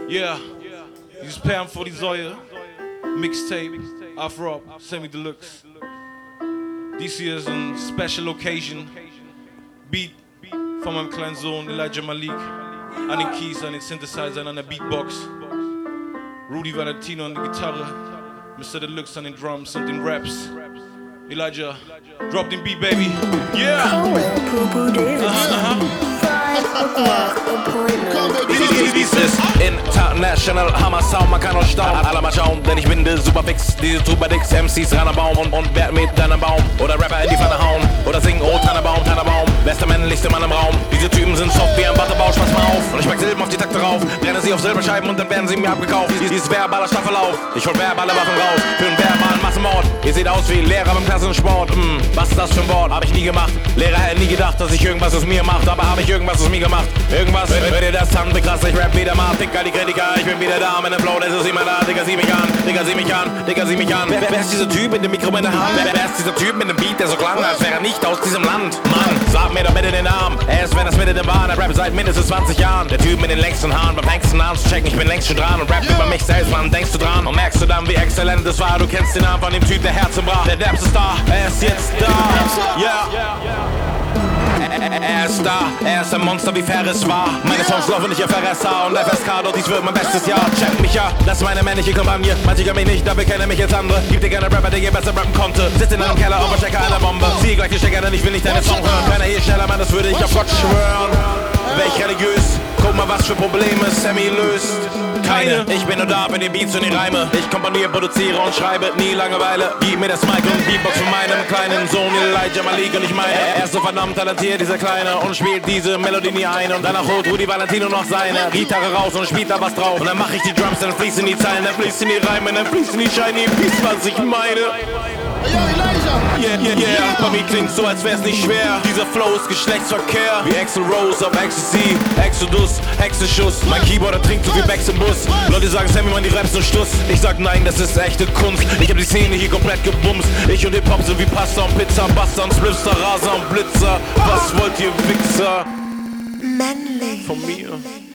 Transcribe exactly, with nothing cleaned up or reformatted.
Yeah, dieses Perm vor die Säue, Mixtape, Afro, Semi-Deluxe. Dies hier ist ein Special Occasion, Beat von meinem kleinen Sohn Elijah Malik, an den Keys, an den Synthesizern, an der Beatbox, Rudy Valentino an der Gitarre, Mister Deluxe an den Drums und den Raps. Elijah, drop den Beat, baby. Yeah! Aha, aha. Dies ist International Hammer Sound, man kann uns staunen. Alle mal schauen, denn ich bin der Superfix. Diese Tubadix, M Cs ran am Baum und, und werd mit deinem Baum. Oder Rapper in die Pfanne hauen. Oder singen, oh Tannenbaum, Tannenbaum. Bester männlichste Mann im Raum. Diese Typen sind soft wie ein Wattebausch, pass mal auf. Und ich pack Silben auf die Takte rauf. Brenne sie auf Silberscheiben und dann werden sie mir abgekauft. Dieses verbaler Staffellauf. Ich hol verbale Waffen raus. Für einen verbalen Massenmord. Ihr seht aus wie Lehrer beim Klassensport. Hm, was ist das für ein Wort? Hab ich nie gemacht. Lehrer hätten nie gedacht, dass ich irgendwas aus mir macht. Aber hab ich irgendwas aus mir gemacht. Irgendwas, hört ihr das an? Wie krass, ich rap wieder mal. Dicker die Kritiker, ich bin wieder da mit dem Flow. Das ist immer da. Digga, sieh mich an. Digga, sieh mich an. Digga, sieh mich an. Wer, wer ist dieser Typ mit dem Mikro in der Hand? Wer, wer ist dieser Typ mit dem Beat, der so klang, als wäre er nicht aus diesem Land? Mann, sag mir doch bitte den Namen. Er ist, wenn es mit in den Bahn. Er rappt seit mindestens zwanzig Jahren. Der Typ mit den längsten Haaren. Beim längsten Namen zu checken, ich bin längst schon dran. Und rap über mich selbst, Mann, denkst du dran? Und merkst du dann, wie exzellent es war? Du kennst den Namen von dem Typ, der Herzen brach. Der derbste Star, er ist jetzt da. Ja, yeah. Er ist da, er ist ein Monster wie Ferris war. Meine Songs laufen nicht auf R S A und F S K, doch dies wird mein bestes Jahr. Check mich ja, das ist meine männliche Kampagne. Manche können mich nicht, dafür kennen mich jetzt andere. Gibt dir gerne Rapper, der je besser rappen konnte. Sitz in einem Keller und verstecke eine Bombe. Zieh gleich die Stecker, denn ich will nicht deine Song hören. Keiner hier schneller, Mann, das würde ich auf Gott schwören. Welch religiös, guck mal, was für Probleme Sammy löst. Keine, ich bin nur da für die Beats und die Reime. Ich komponiere, produziere und schreibe nie Langeweile. Gib mir das Mic und Beatbox von meinem kleinen Sohn Elijah Malik. Und ich meine, er ist so verdammt talentiert, dieser Kleine. Und spielt diese Melodie nie ein. Und danach holt Rudy Valentino noch seine Gitarre raus und spielt da was drauf. Und dann mach ich die Drums, dann fließen die Zeilen, dann fließen die Reime, dann fließen die shiny Beats, was ich meine. Yo, Elijah! Yeah, yeah, yeah, bei mir klingt's so, als wär's nicht schwer. Dieser Flow ist Geschlechtsverkehr. Wie Axl Rose auf Ecstasy, Exodus, Hexenschuss. Mein Keyboarder trinkt so wie Becks im Bus. Leute sagen, Sammy, man, die Raps sind Stuss. Ich sag nein, das ist echte Kunst. Ich hab die Szene hier komplett gebumst. Ich und Hip-Hop sind wie Pasta und Pizza, Basta und Splifster, Raser und Blitzer. Was wollt ihr, Wichser? Männlich. Von mir.